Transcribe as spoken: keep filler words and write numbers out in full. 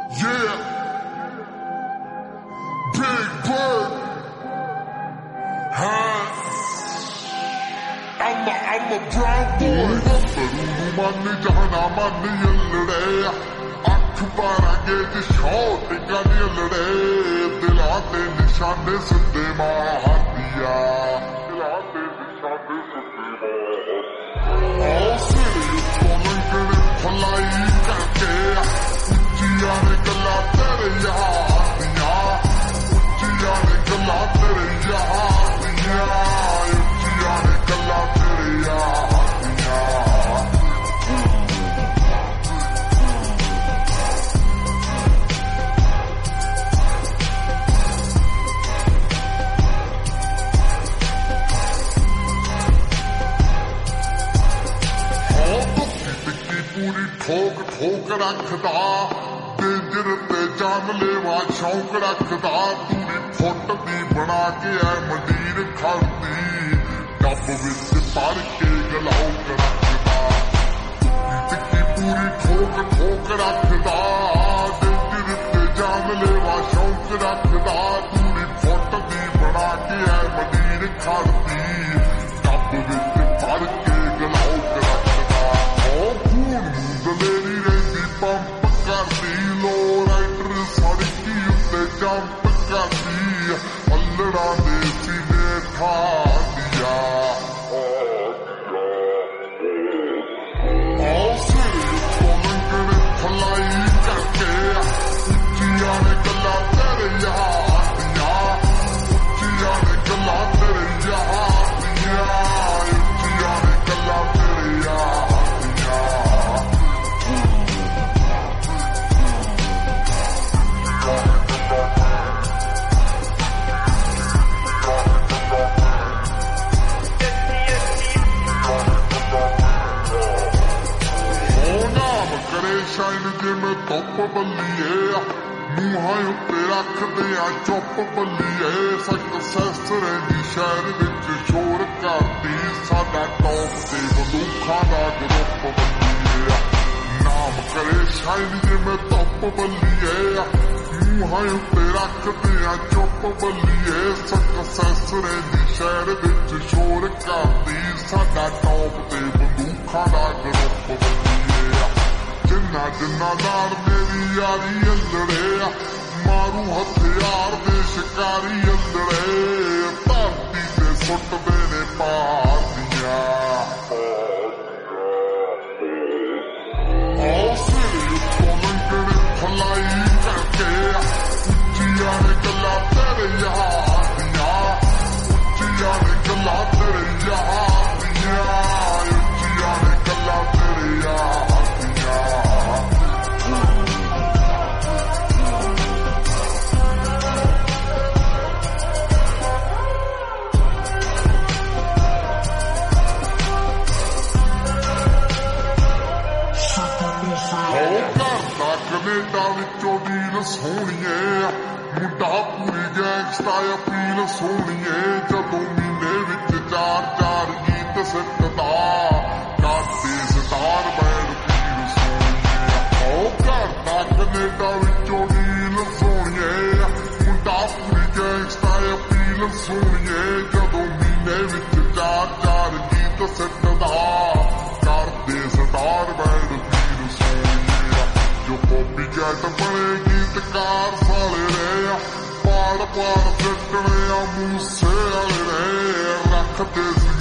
Yeah, Big Bird, huh? I'm a, I'm a brown boy. Peru manne jahana manne yallade, akh parange je shooting ga yallade, dilan te nishane siddhe maar diya, dilan te nishane siddhe maar. Aao siri utto langane phulai karke, ਉੱਚੀਆਂ ਨੇ ਗੱਲਾਂ ਤੇਰੇ ਯਾਰ ਦੀਆਂ, ਉੱਚੀਆਂ ਨੇ ਗੱਲਾਂ ਤੇਰੇ ਯਾਰ ਦੀਆਂ, ਉੱਚੀਆਂ ਨੇ ਗੱਲਾਂ ਤੇਰੇ ਯਾਰ ਦੀਆਂ। ਹੋ ਭੁੱਖੀ ਟਿੱਕੀ ਪੂਰੀ ਠੋਕ ਠੋਕ ਰੱਖਦਾ, ਡੇਂਜਰ ਤੇ ਜਾਨਲੇਵਾ ਸ਼ੌਂਕ ਰੱਖਦਾ, ਤੂੜੀ ਫੁੱਟ ਦੀ ਬਣਾ ਕੇ ਐ ਮੰਡੀਰ ਖੜਦੀ, ਡੱਬ ਵਿੱਚ ਭਰ ਕੇ ਗਲਾਉਕ ਰੱਖਦਾ, ਟਿੱਕੀ ਪੂਰੀ ਠੋਕ ਠੋਕ ਰੱਖਦਾ, ਡੇਂਜਰ ਤੇ ਜਾਨਲੇਵਾ ਸ਼ੌਂਕ ਰੱਖਦਾ, ਤੂੜੀ ਫੁੱਟ ਦੀ ਬਣਾ ਕੇ ਐ ਮੰਡੀਰ ਖੜਦੀ, ਡੱਬ ਵਿੱਚ ਭਰ ਕੇ ਗਲਾਉਕ ਰੱਖਦਾ। ਉਹ ਖੂਨ ਦਲੇਰੀ ਰਹਿੰਦੀ ਪੰਪ ਕਰਦੀ, ਲੋ ਰਾਈਟਰ ਸੜਕੀ ਉੱਤੇ ਜੰਪ ਕਰਦੀ, ਅੱਲੜਾਂ ਦੇ ਸੀਨੇ ਠਾਂਦੀਆਂ। ਆਓ ਸਿਰ ਉੱਤੋਂ ਲੰਘਣ ਫਲਾਈ ਕਰਕੇ, ਉੱਚੀਆਂ ਨੇ ਗੱਲਾਂ ਤੇਰੇ ਯਾਰ ਦੀਆਂ, ਉੱਚੀਆਂ ਨੇ ਗੱਲਾਂ ਤੇਰੇ ਯਾਰ ਦੀਆਂ, ਉੱਚੀਆਂ ਨੇ ਗੱਲਾਂ ਤੇਰੇ ਯਾਰ ਦੀਆਂ। ਸ਼ਾਇਨ ਜਿਵੇਂ ਧੁੱਪ ਬੱਲੀਏ, ਮੂੰਹਾਂ ਉੱਤੇ ਰੱਖਦੇ ਆ ਚੁੱਪ ਬੱਲੀਏ, ਸਕਸੈਸ ਰਹਿੰਦੀ ਸ਼ਹਿਰ ਵਿੱਚ ਸ਼ੋਰ ਕਰਦੀ, ਸਾਡਾ ਟੌਪ ਤੇ ਬੰਦੂਕਾਂ ਦਾ ਗਰੁੱਪ ਬੱਲੀਏ, ਨਾਮ ਕਰੇ ਸ਼ਾਇਨ ਜਿਵੇਂ ਧੁੱਪ ਬੱਲੀਏ, ਮੂੰਹਾਂ ਉੱਤੇ ਰੱਖਦੇ ਆ ਚੁੱਪ ਬੱਲੀਏ, ਸਕਸੈਸ ਰਹਿੰਦੀ ਸ਼ਹਿਰ ਵਿੱਚ ਸ਼ੋਰ ਕਰਦੀ, ਸਾਡਾ ਟੌਪ ਤੇ ਬੰਦੂਕਾਂ ਦਾ ਗਰੁੱਪ ਬੱਲੀਏ। ਜਿੰਨਾ ਜਿੰਨਾ ਨਾਲ ਮੇਰੀ ਯਾਰੀ ਅੱਲੜੇ, ਮਾਰੂ ਹਥਿਆਰ ਦੇ ਸ਼ਿਕਾਰੀ ਅੱਲੜੇ, ਧਰਤੀ ਤੇ ਸੁੱਟਦੇ ਨੇ ਪਾਰ ਦੀਆਂ। ਆਓ ਸਿਰ ਉੱਤੋਂ ਲੰਘਣ ਫਲਾਈ ਕਰਕੇ, ਉੱਚੀਆਂ ਨੇ ਗੱਲਾਂ ਤੇਰੇ ਯਾਰ ਦੀਆਂ, ਉੱਚੀਆਂ ਨੇ ਗੱਲਾਂ ਤੇਰੇ ਯਾਰ ਦੀਆਂ, ਉੱਚੀਆਂ ਨੇ ਗੱਲਾਂ ਤੇਰੇ ਯਾਰ ਦੀਆਂ। ਕਨੇਡਾ ਵਿੱਚੋਂ ਡੀਲ ਸੋਹਣੀਏ, ਮੁੰਡਾ ਪੂਰੀ ਗੈਂਗਸਟਾ ਅਪੀਲ ਸੋਹਣੀਏ, ਜਦੋਂ ਮਹੀਨੇ ਵਿੱਚ ਚਾਰ ਚਾਰ ਗੀਤ ਸਿੱਟਦਾ, ਕਰਦੇ ਸਟਾਰ ਬੈਂਡ ਪੀਲ ਸੋਹਣੀਏ। ਉਹ ਘਰ ਦਾ ਕਨੇਡਾ ਵਿੱਚੋਂ ਡੀਲ ਸੋਹਣੀਏ, ਮੁੰਡਾ ਪੂਰੀ ਗੈਂਗਸਟਾ ਅਪੀਲ ਸੋਹਣੀਏ, ਜਦੋਂ ਮਹੀਨੇ ਵਿੱਚ ਚਾਰ ਚਾਰ ਗੀਤ ਸਿੱਟਦਾ, ਕਰਦੇ ਸਟਾਰ ਬੈਂਡ ਪੀਲ ਸੋਹਣੀਏ। ਜੋ ਕਾਪੀ ਕੈਟ ਬਣੇ ਗੀਤਕਾਰ ਸਾਲੇ ਨੇ, ਪਾੜ ਪਾੜ ਸਿੱਟਣੇ ਆ ਮੂਸੇ ਵਾਲੇ ਨੇ, ਰੱਖਦੇ ਸੀ